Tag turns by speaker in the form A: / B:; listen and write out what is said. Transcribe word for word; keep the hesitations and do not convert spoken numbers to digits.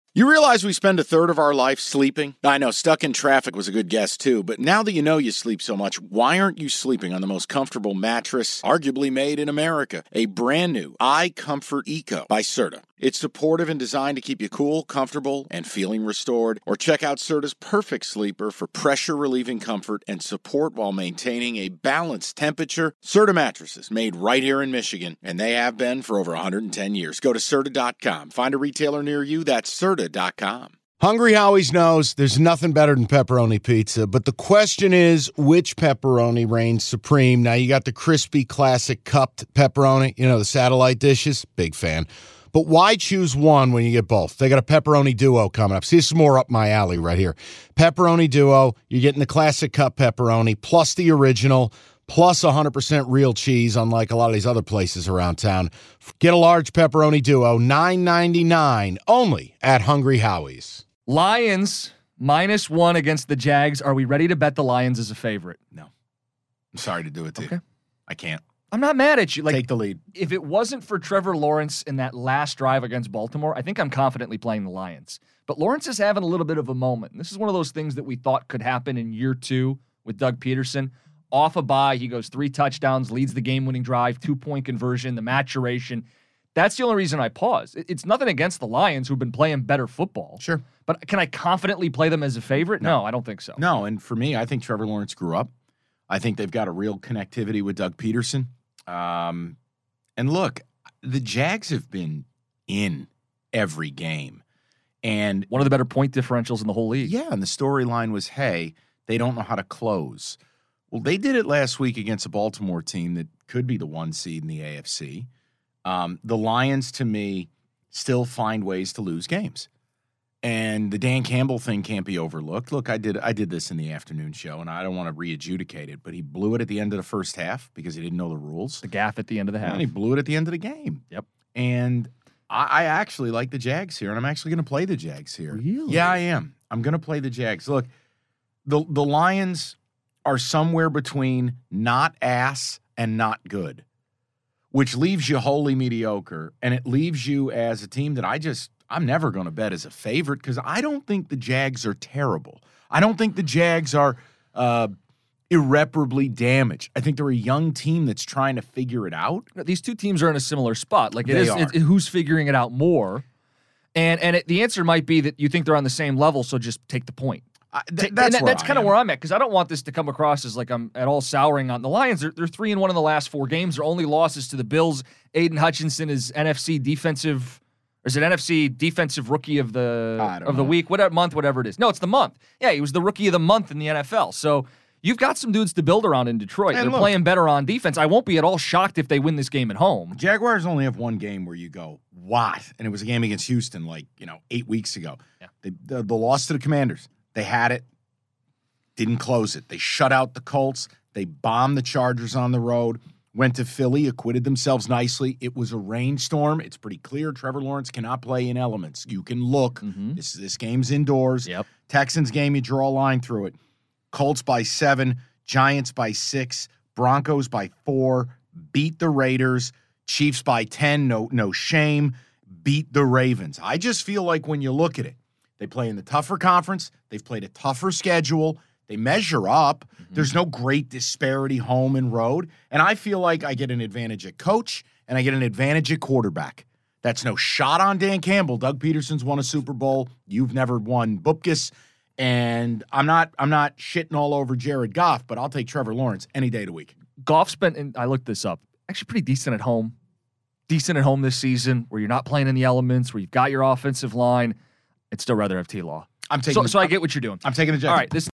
A: You realize we spend a third of our life sleeping? I know, stuck in traffic was a good guess too, but now that you know you sleep so much, why aren't you sleeping on the most comfortable mattress arguably made in America? A brand new iComfort Eco by Serta. It's supportive and designed to keep you cool, comfortable, and feeling restored. Or check out Serta's Perfect Sleeper for pressure-relieving comfort and support while maintaining a balanced temperature. Serta mattresses, made right here in Michigan, and they have been for over one hundred ten years. Go to Serta dot com. Find a retailer near you. That's Serta dot com.
B: Hungry Howie's knows there's nothing better than pepperoni pizza, but the question is, which pepperoni reigns supreme? Now, you got the crispy, classic cupped pepperoni, you know, the satellite dishes. Big fan. But why choose one when you get both? They got a pepperoni duo coming up. See, this is more up my alley right here. Pepperoni duo, you're getting the classic cup pepperoni, plus the original, plus one hundred percent real cheese, unlike a lot of these other places around town. Get a large pepperoni duo, nine ninety-nine, only at Hungry Howie's.
C: Lions, minus one against the Jags. Are we ready to bet the Lions as a favorite?
A: No. I'm sorry to do it to
C: Okay.
A: you. I can't.
C: I'm not mad at you. Like,
A: Take the lead.
C: If it wasn't for Trevor Lawrence in that last drive against Baltimore, I think I'm confidently playing the Lions. But Lawrence is having a little bit of a moment. This is one of those things that we thought could happen in year two with Doug Peterson. Off a bye, he goes three touchdowns, leads the game-winning drive, two-point conversion, the maturation. That's the only reason I pause. It's nothing against the Lions, who've been playing better football.
A: Sure.
C: But can I confidently play them as a favorite? No, no I don't think so.
A: No, and for me, I think Trevor Lawrence grew up. I think they've got a real connectivity with Doug Peterson. Um, and look, the Jags have been in every game. And
C: one of the better point differentials in the whole league.
A: Yeah, and the storyline was, hey, they don't know how to close. Well, they did it last week against a Baltimore team that could be the one seed in the A F C. Um, the Lions, to me, still find ways to lose games. And the Dan Campbell thing can't be overlooked. Look, I did I did this in the afternoon show, and I don't want to re-adjudicate it, but he blew it at the end of the first half because he didn't know the rules.
C: The gaff at the end of the half.
A: And he blew it at the end of the game.
C: Yep.
A: And I, I actually like the Jags here, and I'm actually going to play the Jags here.
C: Really?
A: Yeah, I am. I'm going to play the Jags. Look, the the Lions are somewhere between not ass and not good, which leaves you wholly mediocre, and it leaves you as a team that I just – I'm never going to bet as a favorite because I don't think the Jags are terrible. I don't think the Jags are uh, irreparably damaged. I think they're a young team that's trying to figure it out.
C: These two teams are in a similar spot. Like it
A: They
C: is,
A: are.
C: it, it- who's figuring it out more? And and it, the answer might be that you think they're on the same level, so just take the point.
A: I, th-
C: Ta- and
A: that's
C: that-
A: where
C: that's
A: I
C: kind of
A: am.
C: where I'm at because I don't want this to come across as like I'm at all souring on the Lions. They're, they're three and one in the last four games. Their only losses to the Bills. Aiden Hutchinson is N F C defensive. Or is it N F C Defensive Rookie of the
A: I don't
C: of the
A: know.
C: week, whatever month, whatever it is? No, it's the month. Yeah, he was the Rookie of the Month in the N F L. So you've got some dudes to build around in Detroit.
A: And
C: They're
A: look-
C: playing better on defense. I won't be at all shocked if they win this game at home.
A: Jaguars only have one game where you go, what? And it was a game against Houston like, you know, eight weeks ago.
C: Yeah.
A: They, the, the loss to the Commanders. They had it, didn't close it. They shut out the Colts. They bombed the Chargers on the road. Went to Philly, acquitted themselves nicely. It was a rainstorm. It's pretty clear Trevor Lawrence cannot play in elements. You can look.
C: Mhm.
A: This this game's indoors.
C: Yep.
A: Texans game, you draw a line through it. Colts by seven, Giants by six, Broncos by four, beat the Raiders, Chiefs by ten, no, no shame, beat the Ravens. I just feel like when you look at it, they play in the tougher conference. They've played a tougher schedule. They measure up.
C: Mm-hmm.
A: There's no great disparity home and road. And I feel like I get an advantage at coach and I get an advantage at quarterback. That's no shot on Dan Campbell. Doug Peterson's won a Super Bowl. You've never won Bupkis. And I'm not I'm not shitting all over Jared Goff, but I'll take Trevor Lawrence any day of the week.
C: Goff's been, and I looked this up, actually pretty decent at home. Decent at home this season where you're not playing in the elements, where you've got your offensive line. I'd still rather have T-Law.
A: I'm taking
C: So,
A: the,
C: so I get what you're doing.
A: I'm taking the Jets.
C: All right, this